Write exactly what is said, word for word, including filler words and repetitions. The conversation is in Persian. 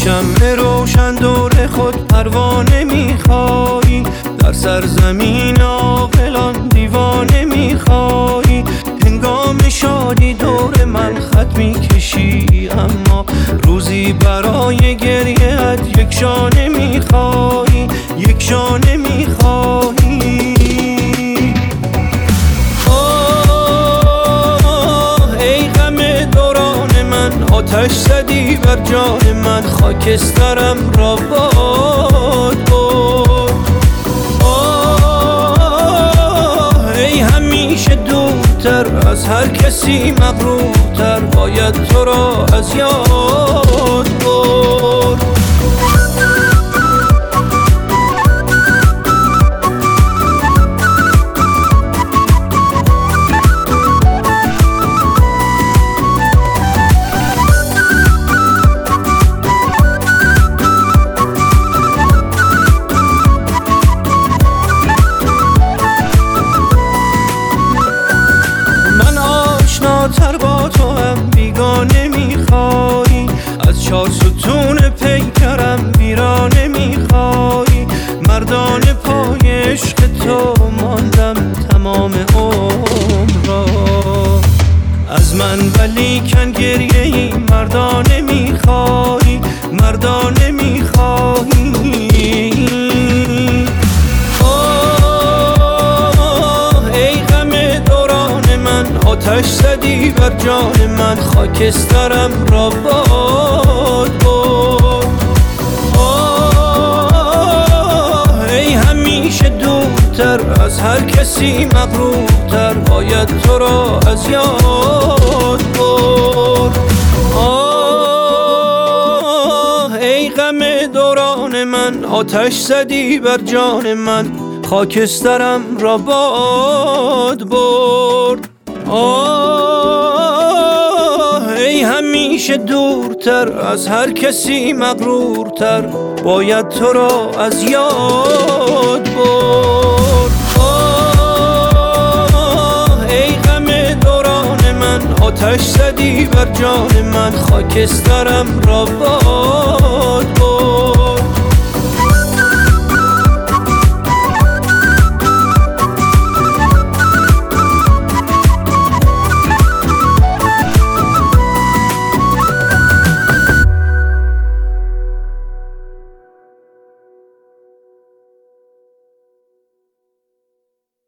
شمع روشن دور خود پروانه میخوایی، در سرزمین عاقلان دیوانه میخوایی. هنگام شادی دور من خط میکشی، اما روزی برای گریه‌ات یک شانه میخوایی، یک شانه میخوایی. آه ای غم دوران من، آتش زدی بر جان من، خاکسترم را باد برد. آه ای همیشه دورتر از هر کسی مغرورتر، باید تو را از یاد برد. تر با تو هم بیگانه میخوایی، از چار ستون پیکرم ویرانه میخوایی. مردانه پای عشق تو ماندم تمام عمر را، از من ولیکن گریه ای مردانه میخوایی، مردانه میخوایی. آتش زدی بر جان من، خاکسترم را باد برد. آه ای همیشه دورتر از هر کسی مغرورتر، باید تو را از یاد برد. آه ای غم دوران من، آتش زدی بر جان من، خاکسترم را باد برد. آه ای همیشه دورتر از هر کسی مغرورتر، باید تو را از یاد برد. آه ای غم دوران من، آتش زدی بر جان من، خاکسترم را باد